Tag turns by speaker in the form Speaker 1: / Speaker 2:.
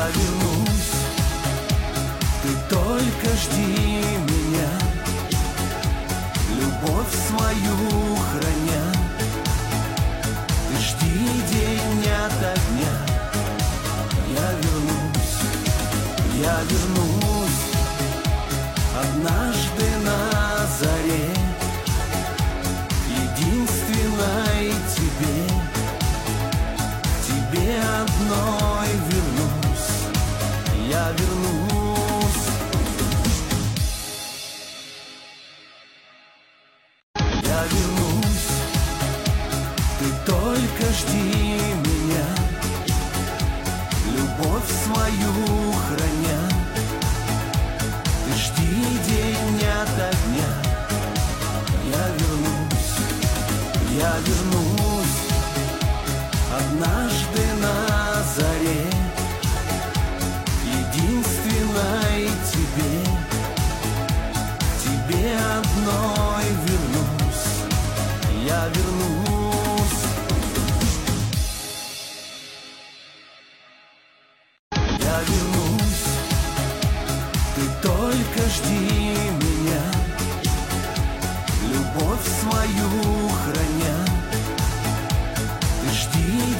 Speaker 1: Я вернусь, ты только жди меня, любовь свою храня. Ты жди день ото дня. Я вернусь однажды на заре, единственной тебе одной вернусь. Я вернусь. Я вернусь, ты только жди меня, любовь свою храня. Ты жди день ото дня. Я вернусь однажды на заре, единственной тебе одной вернусь. Я вернусь. Я вернусь, ты только жди меня, любовь свою храня. Ты жди